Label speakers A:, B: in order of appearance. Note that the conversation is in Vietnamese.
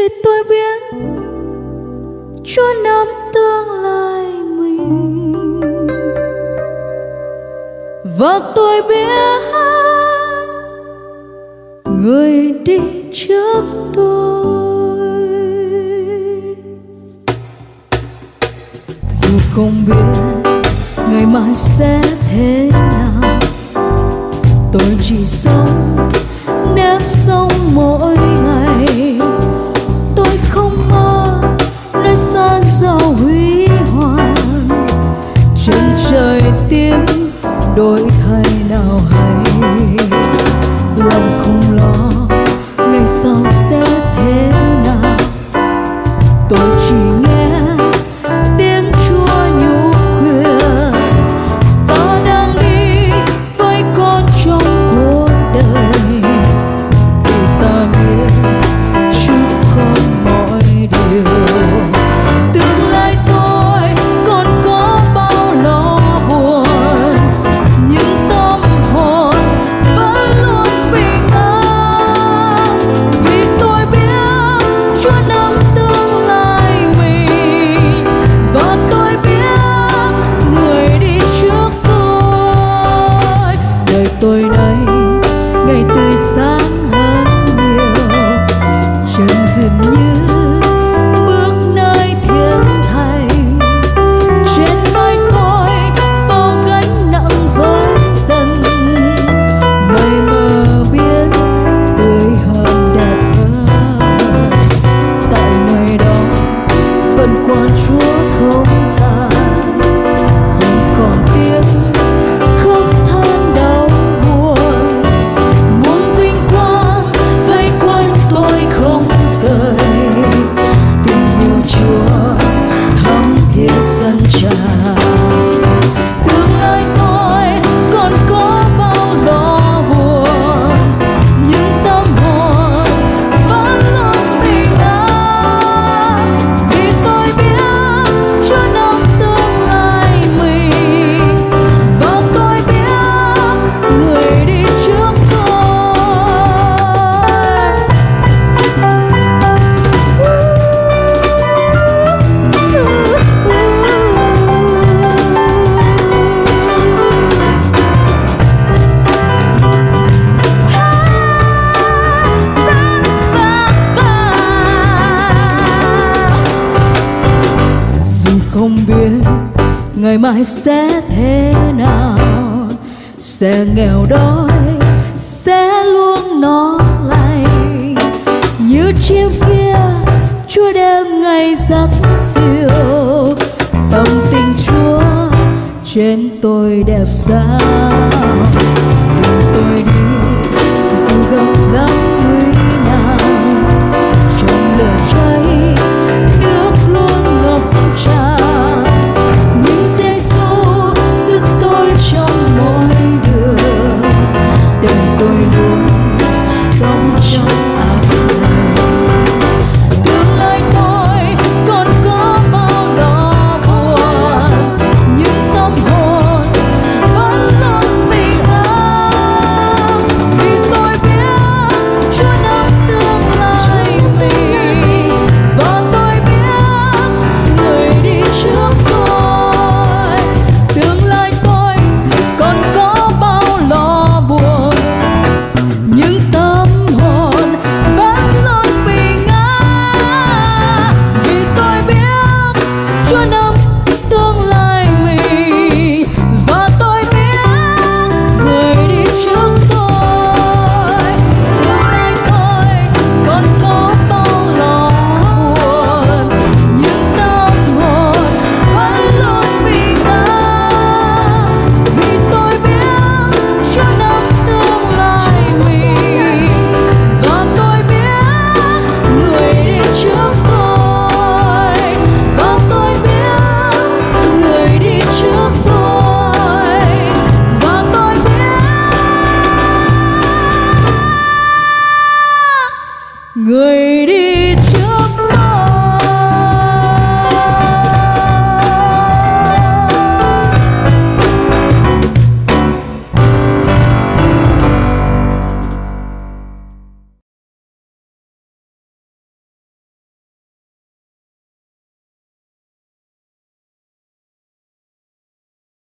A: tôi biết Chúa nắm tương lai mình, và tôi biết người đi trước tôi. Dù không biết ngày mai sẽ thế nào, tôi chỉ sống nếu sống mỗi ngày. Tôi không mơ nơi san giàu huy hoàng, chân trời tím đổi thay nào hay. Lòng không lo ngày sau sẽ thế nào, tôi chỉ nghe tiếng Chúa nhủ khuyên. Ta đang đi với con trong cuộc đời, vì ta biết trước con mọi điều. Tương lai tôi còn có bao lo buồn, nhưng tâm hồn vẫn luôn bình an. Vì tôi biết Chúa nắm tương lai mình, và tôi biết người đi trước tôi. Đời tôi đây ngày tươi sáng hơn nhiều, chân dường như bước nơi thiên thành. Trên vai tôi bao gánh nặng với dần, mây mờ biến tươi hơn đẹp hơn. Tại nơi đó phần quan Chúa không tàn, không còn tiếc khóc than đau buồn. Muôn vinh quang vây quanh tôi không rời, tình yêu Chúa thắm thiết sân tràn. Tương lai tôi còn có bao lo buồn, nhưng tâm hồn vẫn luôn bình an. Vì tôi biết Chúa nắm tương lai mình, và tôi biết người đi trước tôi. Dù không biết ngày mai sẽ thế nào, sẽ nghèo đói, sẽ luôn nó lành. Như chim kia Chúa đem ngày giấc siêu, tâm tình Chúa trên tôi đẹp sao. Đường tôi đi